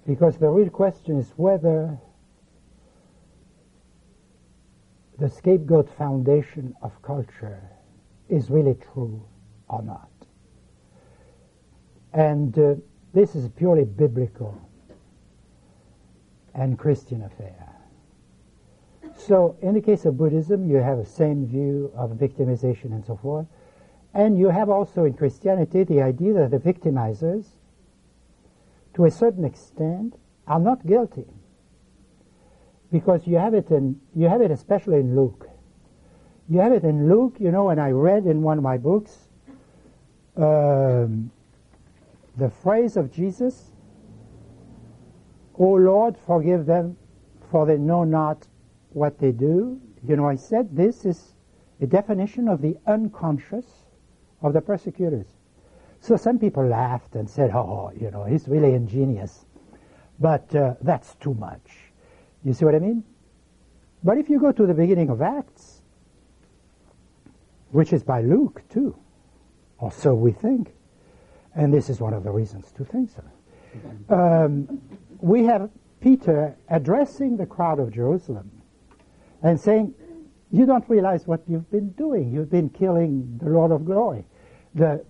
Because the real question is whether the scapegoat foundation of culture is really true or not. And this is a purely biblical and Christian affair. So in the case of Buddhism, you have the same view of victimization and so forth. And you have also in Christianity the idea that the victimizers, to a certain extent, are not guilty. Because you have it especially in Luke. You have it in Luke, and I read in one of my books the phrase of Jesus, "O Lord, forgive them, for they know not what they do." I said this is a definition of the unconscious of the persecutors. So some people laughed and said, he's really ingenious. But that's too much. You see what I mean? But if you go to the beginning of Acts, which is by Luke too, or so we think, and this is one of the reasons to think so, we have Peter addressing the crowd of Jerusalem and saying, you don't realize what you've been doing. You've been killing the Lord of glory. But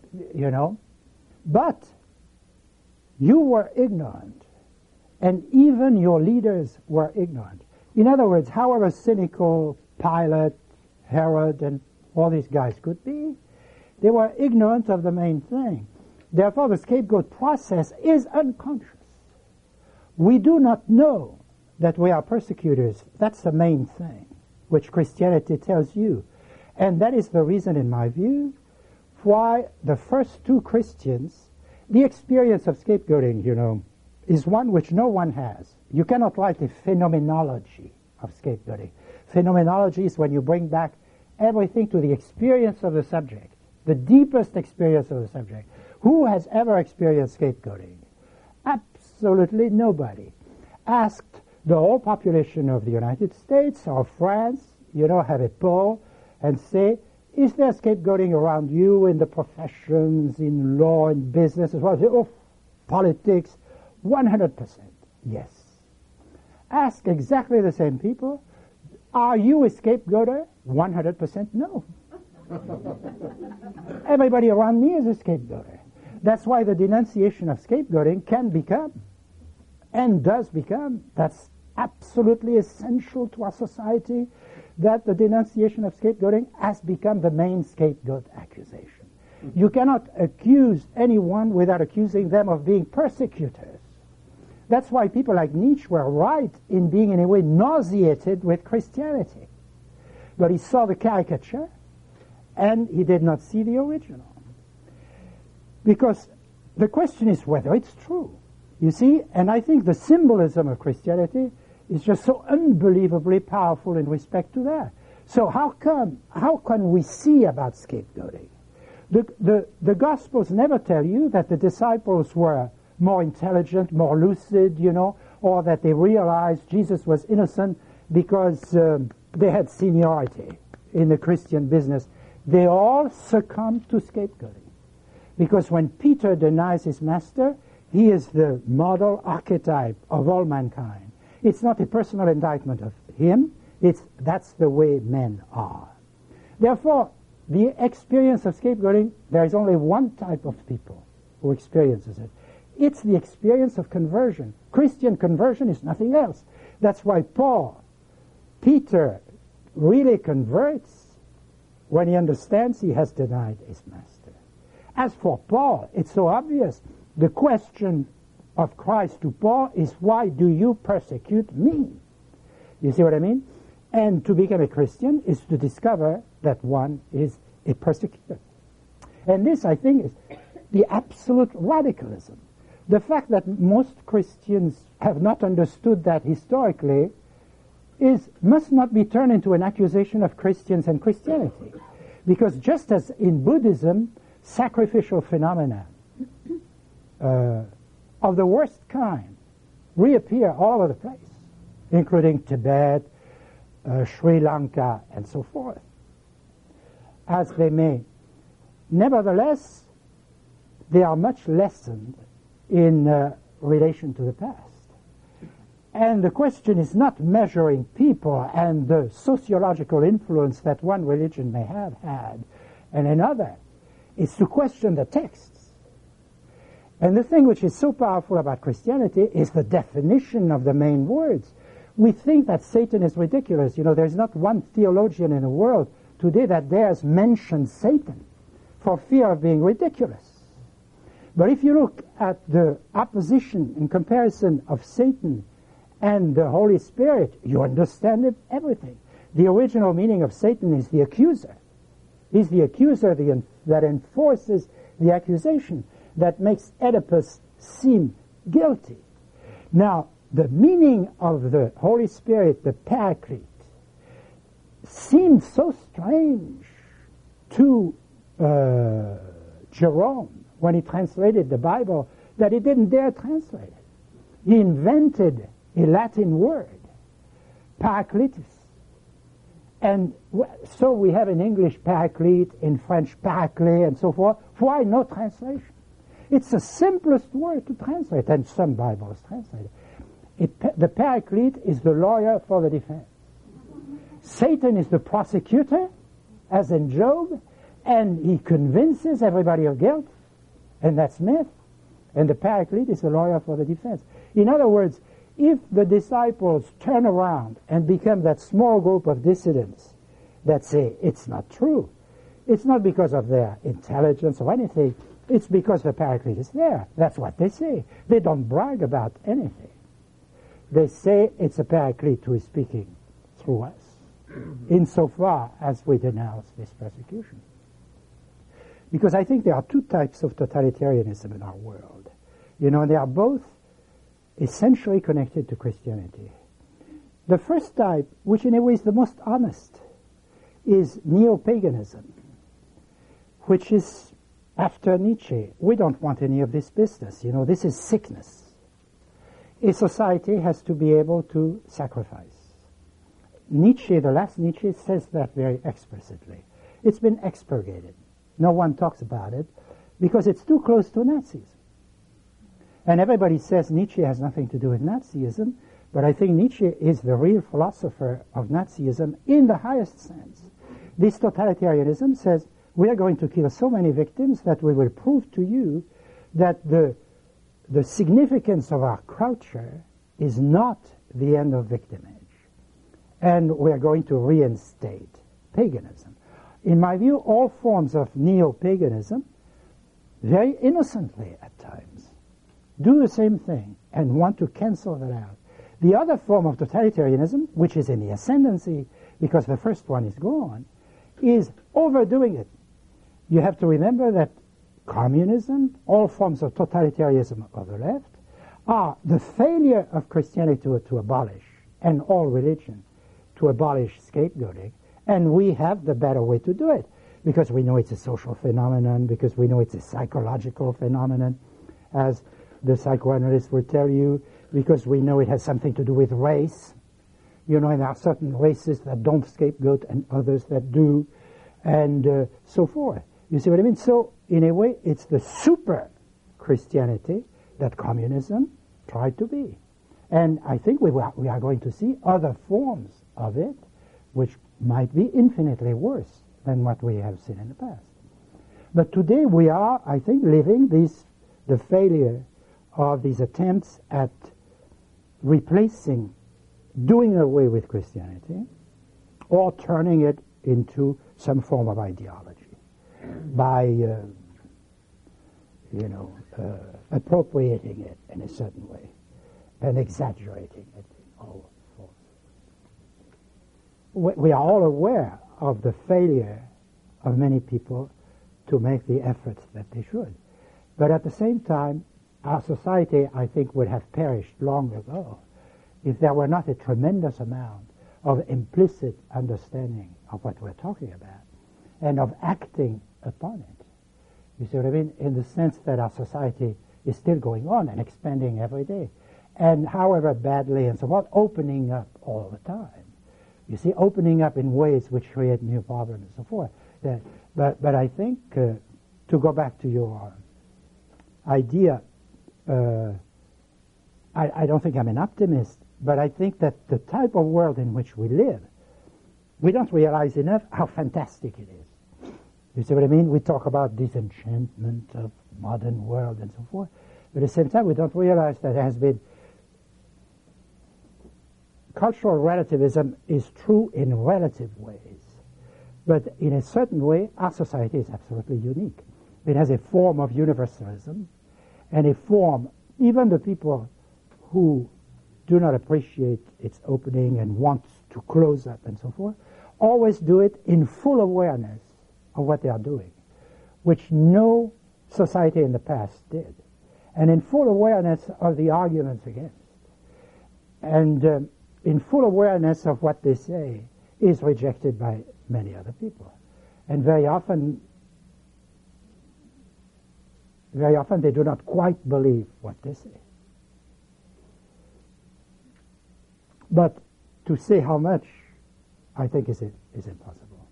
you were ignorant, and even your leaders were ignorant. In other words, however cynical Pilate, Herod, and all these guys could be, they were ignorant of the main thing. Therefore, the scapegoat process is unconscious. We do not know that we are persecutors. That's the main thing, which Christianity tells you. And that is the reason, in my view, why the first two Christians, the experience of scapegoating, is one which no one has. You cannot write a phenomenology of scapegoating. Phenomenology is when you bring back everything to the experience of the subject, the deepest experience of the subject. Who has ever experienced scapegoating? Absolutely nobody. Asked the whole population of the United States or France, have a poll and say, is there scapegoating around you in the professions, in law, in business as well? Say, politics, 100% yes. Ask exactly the same people, are you a scapegoater? 100% no. Everybody around me is a scapegoater. That's why the denunciation of scapegoating can become, and does become, that's absolutely essential to our society, that the denunciation of scapegoating has become the main scapegoat accusation. You cannot accuse anyone without accusing them of being persecutors. That's why people like Nietzsche were right in being in a way nauseated with Christianity. But he saw the caricature and he did not see the original. Because the question is whether it's true. You see, and I think the symbolism of Christianity is just so unbelievably powerful in respect to that. So how can we see about scapegoating? The Gospels never tell you that the disciples were more intelligent, more lucid, or that they realized Jesus was innocent because they had seniority in the Christian business. They all succumbed to scapegoating. Because when Peter denies his master, he is the model archetype of all mankind. It's not a personal indictment of him, that's the way men are. Therefore, the experience of scapegoating, there is only one type of people who experiences it. It's the experience of conversion. Christian conversion is nothing else. That's why Peter really converts when he understands he has denied his master. As for Paul, it's so obvious. The question of Christ to Paul is, why do you persecute me? You see what I mean? And to become a Christian is to discover that one is a persecutor. And this, I think, is the absolute radicalism. The fact that most Christians have not understood that historically must not be turned into an accusation of Christians and Christianity. Because just as in Buddhism, sacrificial phenomena of the worst kind reappear all over the place, including Tibet, Sri Lanka, and so forth, as they may. Nevertheless, they are much lessened in relation to the past. And the question is not measuring people and the sociological influence that one religion may have had and another. It's to question the texts. And the thing which is so powerful about Christianity is the definition of the main words. We think that Satan is ridiculous. You know, there's not one theologian in the world today that dares mention Satan for fear of being ridiculous. But if you look at the opposition in comparison of Satan and the Holy Spirit, you understand everything. The original meaning of Satan is the accuser. He's the accuser that enforces the accusation, that makes Oedipus seem guilty. Now, the meaning of the Holy Spirit, the Paraclete, seemed so strange to Jerome when he translated the Bible that he didn't dare translate it. He invented a Latin word, Parakletos. And so we have in English Paraclete, in French Paraclet, and so forth. Why no translation? It's the simplest word to translate, and some Bibles translate it. The Paraclete is the lawyer for the defense. Satan is the prosecutor, as in Job, and he convinces everybody of guilt, and that's myth. And the Paraclete is the lawyer for the defense. In other words, if the disciples turn around and become that small group of dissidents that say it's not true, it's not because of their intelligence or anything, it's because the Paraclete is there. That's what they say. They don't brag about anything. They say it's a Paraclete who is speaking through us, insofar as we denounce this persecution. Because I think there are two types of totalitarianism in our world. You know, they are both essentially connected to Christianity. The first type, which in a way is the most honest, is neo-paganism, which is after Nietzsche. We don't want any of this business. You know, this is sickness. A society has to be able to sacrifice. Nietzsche, the last Nietzsche, says that very explicitly. It's been expurgated. No one talks about it because it's too close to Nazism. And everybody says Nietzsche has nothing to do with Nazism, but I think Nietzsche is the real philosopher of Nazism in the highest sense. This totalitarianism says we are going to kill so many victims that we will prove to you that the significance of our culture is not the end of victimage. And we are going to reinstate paganism. In my view, all forms of neo-paganism, very innocently at times, do the same thing and want to cancel that out. The other form of totalitarianism, which is in the ascendancy because the first one is gone, is overdoing it. You have to remember that communism, all forms of totalitarianism of the left, are the failure of Christianity to abolish, and all religion, to abolish scapegoating, and we have the better way to do it, because we know it's a social phenomenon, because we know it's a psychological phenomenon, as the psychoanalysts will tell you, because we know it has something to do with race. You know, and there are certain races that don't scapegoat and others that do, and so forth. You see what I mean? So, in a way, it's the super Christianity that communism tried to be. And I think we are going to see other forms of it, which might be infinitely worse than what we have seen in the past. But today we are, I think, living the failure of these attempts at replacing, doing away with Christianity, or turning it into some form of ideology by, appropriating it in a certain way and exaggerating it in all forms. We are all aware of the failure of many people to make the efforts that they should. But at the same time, our society, I think, would have perished long ago if there were not a tremendous amount of implicit understanding of what we're talking about and of acting upon it. You see what I mean? In the sense that our society is still going on and expanding every day. And however badly and so forth, opening up all the time. You see, opening up in ways which create new problems and so forth. But I think, to go back to your idea, I don't think I'm an optimist, but I think that the type of world in which we live, we don't realize enough how fantastic it is. You see what I mean? We talk about disenchantment of modern world and so forth, but at the same time we don't realize that there has been cultural relativism is true in relative ways, but in a certain way our society is absolutely unique. It has a form of universalism and a form, even the people who do not appreciate its opening and want to close up and so forth, always do it in full awareness of what they are doing, which no society in the past did, and in full awareness of the arguments against, and in full awareness of what they say is rejected by many other people. And very often they do not quite believe what they say. But to say how much, I think, is impossible.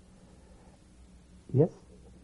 Yes?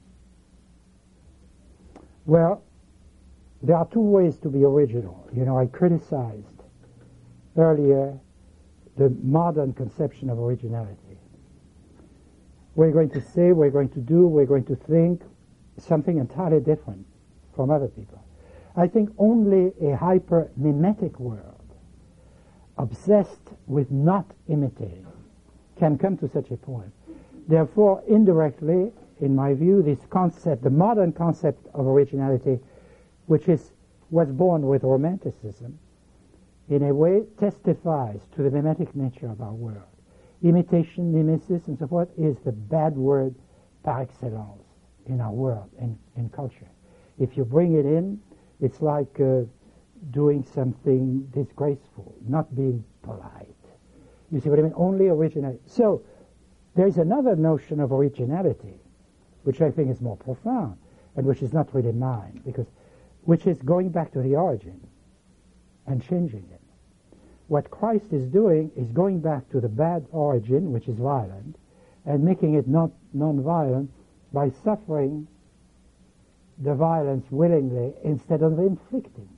Well, there are two ways to be original. You know, I criticized earlier the modern conception of originality. We're going to say, we're going to do, we're going to think something entirely different from other people. I think only a hyper-mimetic world, obsessed with not imitating, can come to such a point. Therefore, indirectly, in my view, this concept, the modern concept of originality, which was born with Romanticism, in a way testifies to the mimetic nature of our world. Imitation, mimesis, and so forth is the bad word par excellence in our world and in culture. If you bring it in, it's like doing something disgraceful, not being polite. You see what I mean? Only originality. So there is another notion of originality, which I think is more profound, and which is not really mine, which is going back to the origin and changing it. What Christ is doing is going back to the bad origin, which is violent, and making it not non-violent by suffering the violence willingly instead of inflicting.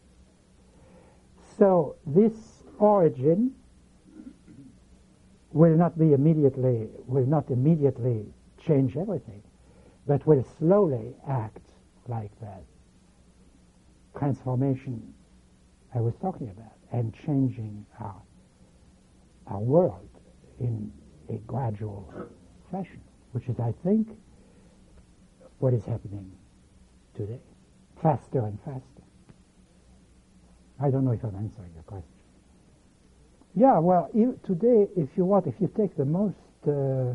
So this origin will not immediately change everything, but will slowly act like that transformation I was talking about, and changing our world in a gradual fashion, which is, I think, what is happening today, faster and faster. I don't know if I'm answering your question. Yeah, well, today, if you take the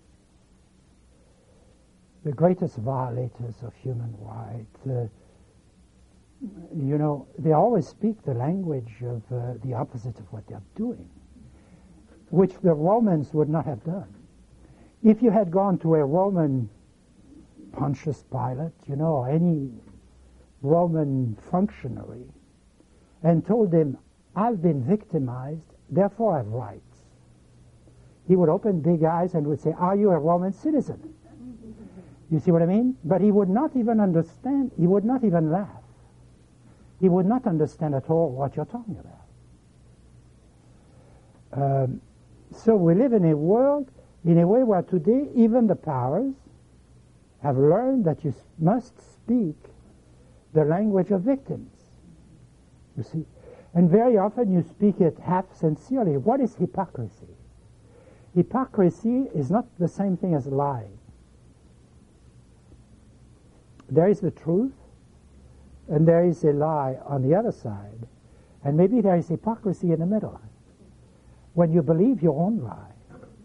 greatest violators of human rights, they always speak the language of the opposite of what they're doing, which the Romans would not have done. If you had gone to a Roman Pontius Pilate, or any Roman functionary, and told him, I've been victimized, therefore I have rights, he would open big eyes and would say, are you a Roman citizen? You see what I mean? But he would not even understand, he would not even laugh. He would not understand at all what you're talking about. So we live in a world, in a way where today even the powers have learned that you must speak the language of victims. You see? And very often you speak it half sincerely. What is hypocrisy? Hypocrisy is not the same thing as lying. There is the truth, and there is a lie on the other side, and maybe there is hypocrisy in the middle, when you believe your own lie.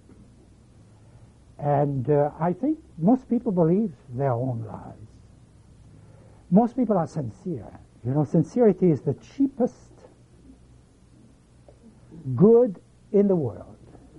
And I think most people believe their own lies. Most people are sincere. Sincerity is the cheapest good in the world.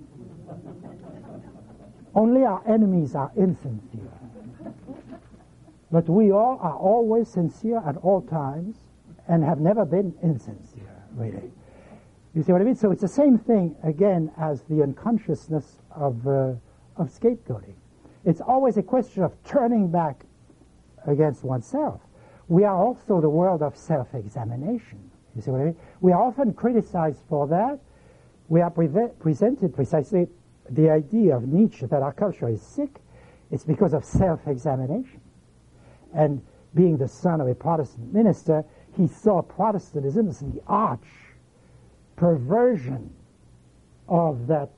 Only our enemies are insincere. But we all are always sincere at all times and have never been insincere, really. You see what I mean? So it's the same thing, again, as the unconsciousness of scapegoating. It's always a question of turning back against oneself. We are also the world of self-examination, You see what I mean? We are often criticized for that. We are presented precisely the idea of Nietzsche that our culture is sick. It's because of self-examination. And being the son of a Protestant minister, he saw Protestantism as the arch perversion of that,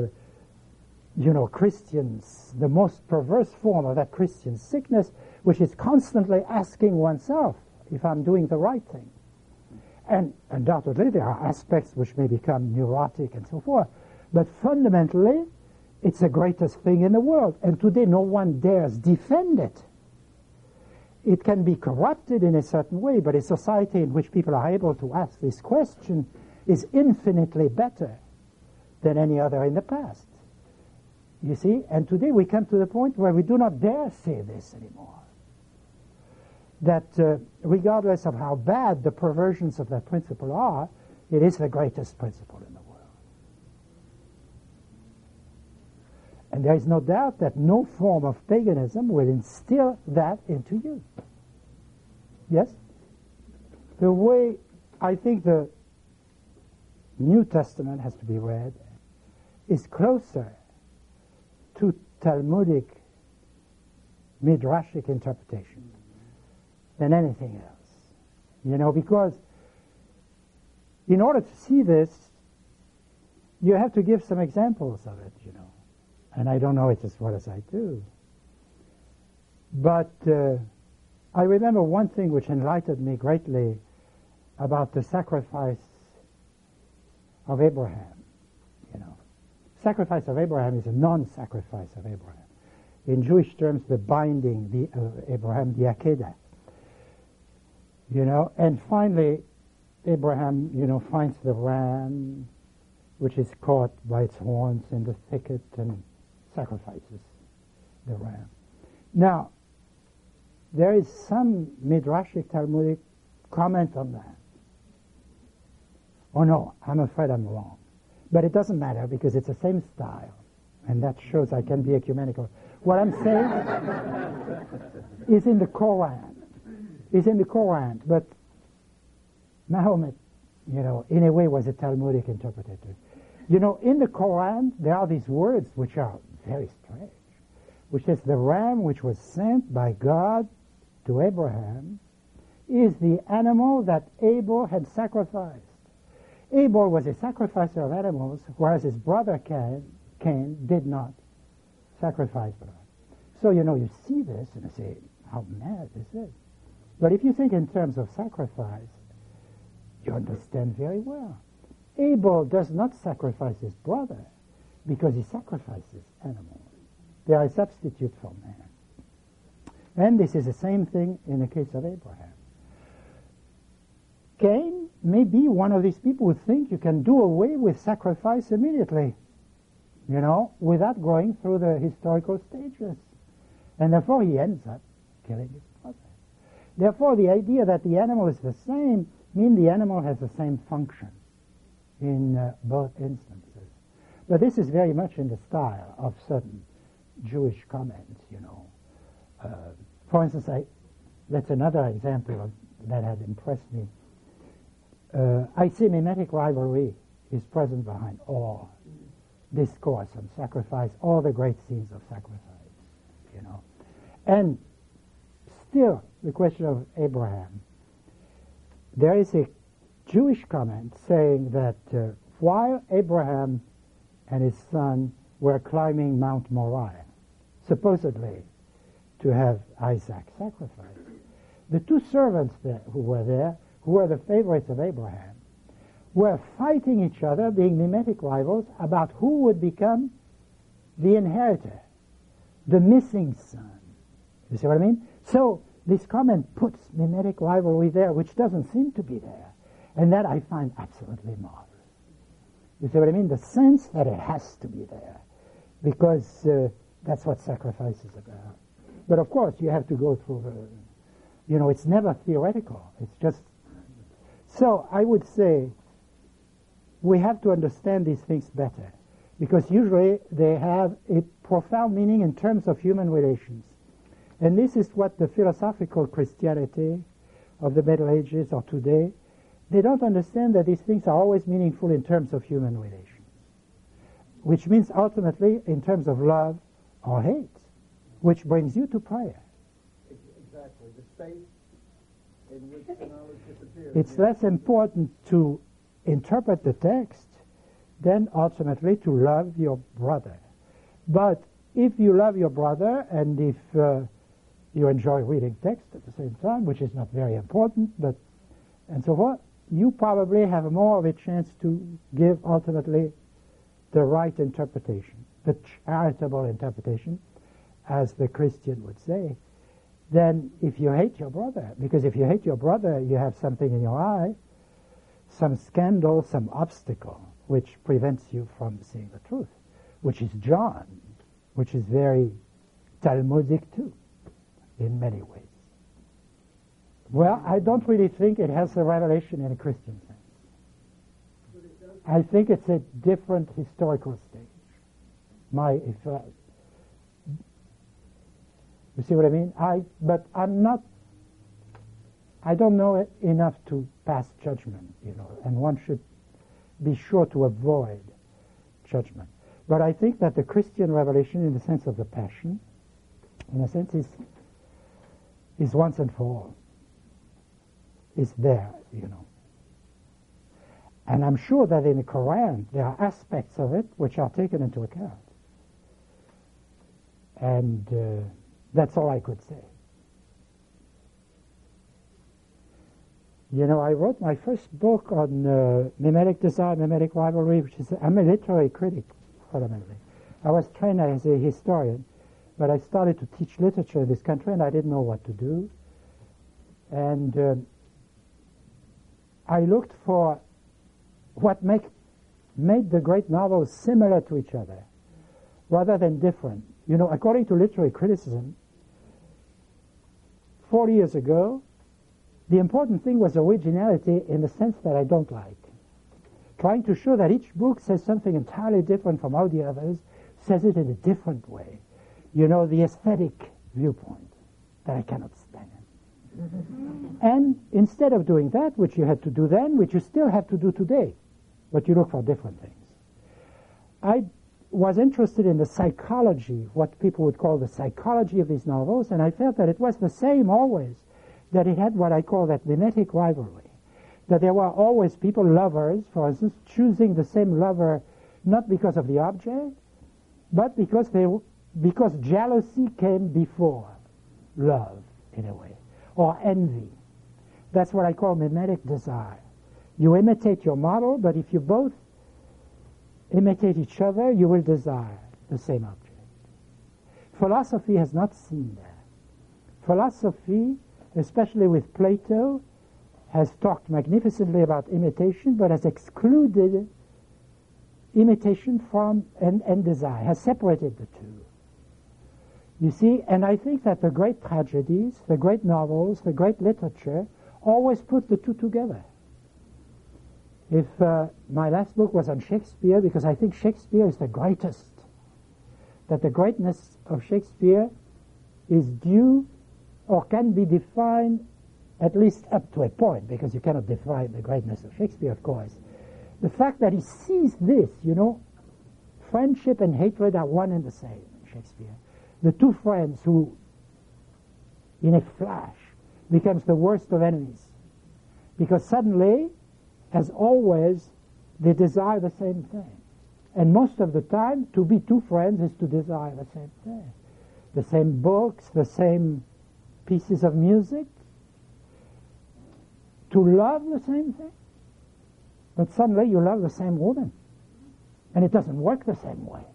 Christians, the most perverse form of that Christian sickness, which is constantly asking oneself if I'm doing the right thing. And undoubtedly there are aspects which may become neurotic and so forth, but fundamentally it's the greatest thing in the world, and today no one dares defend it. It can be corrupted in a certain way, but a society in which people are able to ask this question is infinitely better than any other in the past. You see? And today we come to the point where we do not dare say this anymore. That regardless of how bad the perversions of that principle are, it is the greatest principle in the world. And there is no doubt that no form of paganism will instill that into you. Yes? The way I think the New Testament has to be read is closer to Talmudic, Midrashic interpretation than anything else. Because in order to see this, you have to give some examples of it, And I don't know it as well as I do. But I remember one thing which enlightened me greatly about the sacrifice of Abraham. Sacrifice of Abraham is a non-sacrifice of Abraham. In Jewish terms, the binding of Abraham, the Akedah. And finally, Abraham, finds the ram, which is caught by its horns in the thicket, and sacrifices the ram. Now, there is some Midrashic Talmudic comment on that. Oh no, I'm afraid I'm wrong. But it doesn't matter because it's the same style. And that shows I can be ecumenical. What I'm saying is in the Quran. But Mahomet, in a way was a Talmudic interpreter. In the Quran, there are these words which are very strange, which says the ram which was sent by God to Abraham is the animal that Abel had sacrificed. Abel was a sacrificer of animals, whereas his brother Cain did not sacrifice blood. So, you see this and you say, how mad is this? But if you think in terms of sacrifice, you understand very well. Abel does not sacrifice his brother because he sacrifices animals. They are a substitute for man. And this is the same thing in the case of Abraham. Cain may be one of these people who think you can do away with sacrifice immediately, without going through the historical stages. And therefore he ends up killing his brother. Therefore the idea that the animal is the same means the animal has the same function in both instances. But this is very much in the style of certain Jewish comments, For instance, that's another example that had impressed me. I say mimetic rivalry is present behind all discourse on sacrifice, all the great scenes of sacrifice, And still, the question of Abraham. There is a Jewish comment saying that while Abraham and his son were climbing Mount Moriah, supposedly to have Isaac sacrificed, the two servants who were there, who were the favorites of Abraham, were fighting each other, being mimetic rivals, about who would become the inheritor, the missing son. You see what I mean? So this comment puts mimetic rivalry there, which doesn't seem to be there. And that I find absolutely marvelous. You see what I mean? The sense that it has to be there, because that's what sacrifice is about. But of course, you have to go through the, it's never theoretical. It's just, so I would say we have to understand these things better, because usually they have a profound meaning in terms of human relations. And this is what the philosophical Christianity of the Middle Ages or today they don't understand that these things are always meaningful in terms of human relations, which means ultimately in terms of love or hate, which brings you to prayer. Exactly. The state in which the knowledge disappears. It's less important to interpret the text than ultimately to love your brother. But if you love your brother, and if you enjoy reading text at the same time, which is not very important, but and so forth, you probably have more of a chance to give ultimately the right interpretation, the charitable interpretation, as the Christian would say, than if you hate your brother. Because if you hate your brother, you have something in your eye, some scandal, some obstacle, which prevents you from seeing the truth, which is John, which is very Talmudic too, in many ways. Well, I don't really think it has a revelation in a Christian sense. I think it's a different historical stage. You see what I mean? But I'm not, I don't know it enough to pass judgment, and one should be sure to avoid judgment. But I think that the Christian revelation, in the sense of the passion, in a sense, is once and for all. Is there, And I'm sure that in the Quran there are aspects of it which are taken into account. And that's all I could say. I wrote my first book on mimetic desire, mimetic rivalry, which is, I'm a literary critic, fundamentally. I was trained as a historian, but I started to teach literature in this country, and I didn't know what to do. And I looked for what made the great novels similar to each other, rather than different. According to literary criticism, 40 years ago, the important thing was originality in the sense that I don't like. Trying to show that each book says something entirely different from all the others, says it in a different way. The aesthetic viewpoint that I cannot stand. And instead of doing that, which you had to do then, which you still have to do today, but you look for different things. I was interested in the psychology, what people would call the psychology of these novels, and I felt that it was the same always, that it had what I call that mimetic rivalry, that there were always people, lovers, for instance, choosing the same lover not because of the object, but because jealousy came before love, in a way, or envy. That's what I call mimetic desire. You imitate your model, but if you both imitate each other, you will desire the same object. Philosophy has not seen that. Philosophy, especially with Plato, has talked magnificently about imitation, but has excluded imitation from and desire, has separated the two. You see, and I think that the great tragedies, the great novels, the great literature always put the two together. If my last book was on Shakespeare, because I think Shakespeare is the greatest, that the greatness of Shakespeare is due or can be defined at least up to a point, because you cannot define the greatness of Shakespeare, of course. The fact that he sees this, friendship and hatred are one and the same in Shakespeare. The two friends who, in a flash, becomes the worst of enemies. Because suddenly, as always, they desire the same thing. And most of the time, to be two friends is to desire the same thing. The same books, the same pieces of music, to love the same thing. But suddenly you love the same woman. And it doesn't work the same way.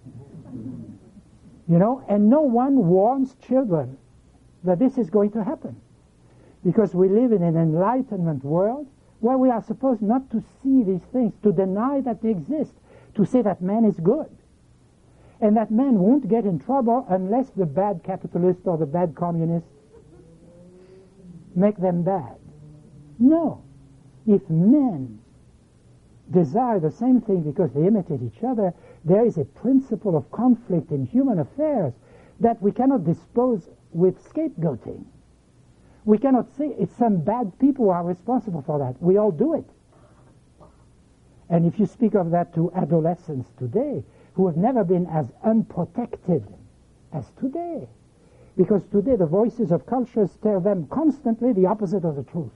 And no one warns children that this is going to happen. Because we live in an enlightenment world where we are supposed not to see these things, to deny that they exist, to say that man is good. And that man won't get in trouble unless the bad capitalist or the bad communist make them bad. No. If men desire the same thing because they imitate each other, there is a principle of conflict in human affairs that we cannot dispose with scapegoating. We cannot say it's some bad people who are responsible for that. We all do it. And if you speak of that to adolescents today, who have never been as unprotected as today, because today the voices of cultures tell them constantly the opposite of the truth.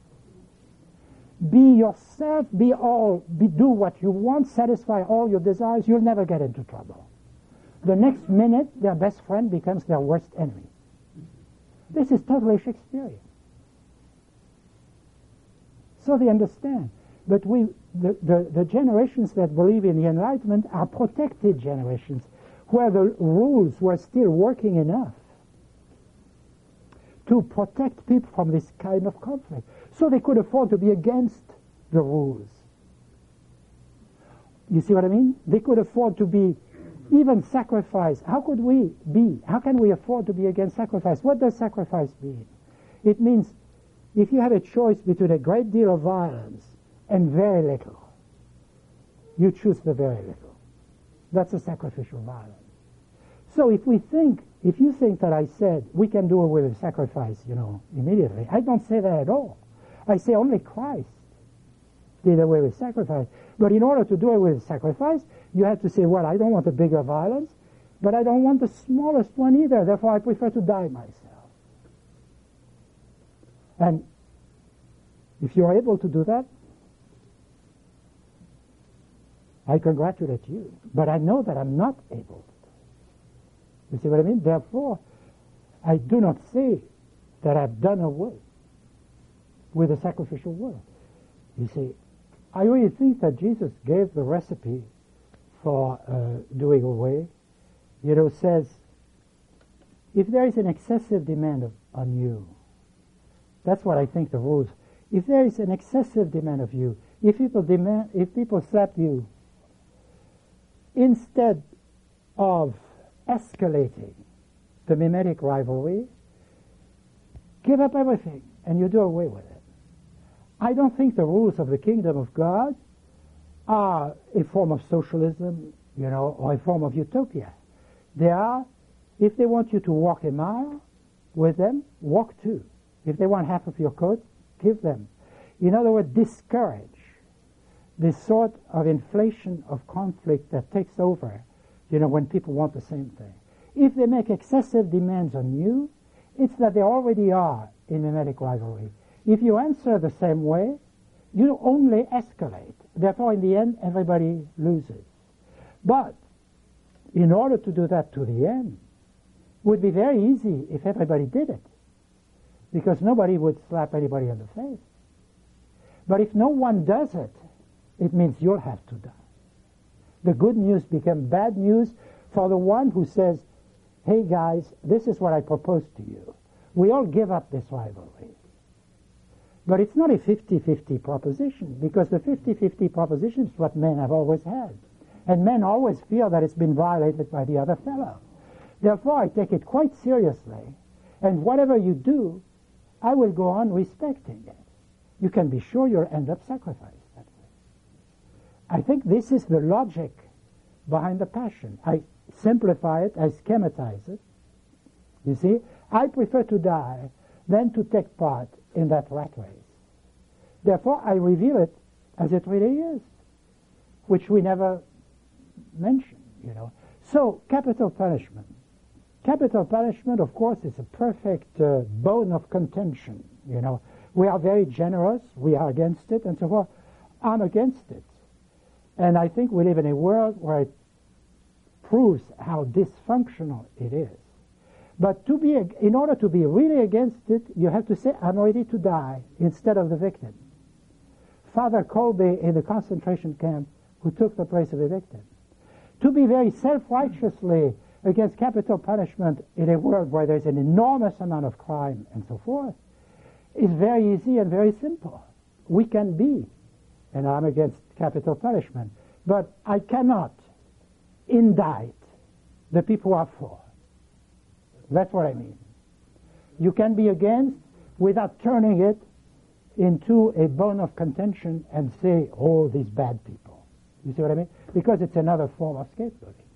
Be yourself, do what you want, satisfy all your desires, you'll never get into trouble. The next minute, their best friend becomes their worst enemy. This is totally Shakespearean. So they understand. But the generations that believe in the Enlightenment are protected generations, where the rules were still working enough to protect people from this kind of conflict. So they could afford to be against the rules. You see what I mean? They could afford to be even sacrifice. How can we afford to be against sacrifice? What does sacrifice mean? It means if you have a choice between a great deal of violence and very little, you choose the very little. That's a sacrificial violence. So if you think that I said we can do away with sacrifice, immediately, I don't say that at all. I say only Christ did away with sacrifice. But in order to do away with sacrifice, you have to say, well, I don't want a bigger violence, but I don't want the smallest one either. Therefore, I prefer to die myself. And if you're able to do that, I congratulate you. But I know that I'm not able to. You see what I mean? Therefore, I do not say that I've done away with the sacrificial will. You see, I really think that Jesus gave the recipe for doing away. Says, if there is an excessive demand on you, that's what I think the rules. If there is an excessive demand of you, if people slap you, instead of escalating the mimetic rivalry, give up everything and you do away with it. I don't think the rules of the kingdom of God are a form of socialism, or a form of utopia. They are, if they want you to walk a mile with them, walk 2. If they want half of your coat, give them. In other words, discourage this sort of inflation of conflict that takes over, when people want the same thing. If they make excessive demands on you, it's that they already are in mimetic rivalry. If you answer the same way, you only escalate. Therefore, in the end, everybody loses. But in order to do that to the end, it would be very easy if everybody did it, because nobody would slap anybody in the face. But if no one does it, it means you'll have to die. The good news becomes bad news for the one who says, hey guys, this is what I propose to you. We all give up this rivalry. But it's not a 50-50 proposition, because the 50-50 proposition is what men have always had. And men always feel that it's been violated by the other fellow. Therefore, I take it quite seriously, and whatever you do, I will go on respecting it. You can be sure you'll end up sacrificed that way. I think this is the logic behind the passion. I simplify it, I schematize it. You see, I prefer to die than to take part in that rat race. Therefore, I reveal it as it really is, which we never mention, So, capital punishment. Capital punishment, of course, is a perfect bone of contention, We are very generous, we are against it, and so forth. I'm against it. And I think we live in a world where it proves how dysfunctional it is. But in order to be really against it, you have to say, I'm ready to die, instead of the victim. Father Kolbe in the concentration camp, who took the place of a victim. To be very self-righteously against capital punishment in a world where there's an enormous amount of crime and so forth is very easy and very simple. We can be, and I'm against capital punishment, but I cannot indict the people who are for. That's what I mean. You can be against without turning it into a bone of contention and say, oh, these bad people. You see what I mean? Because it's another form of scapegoating.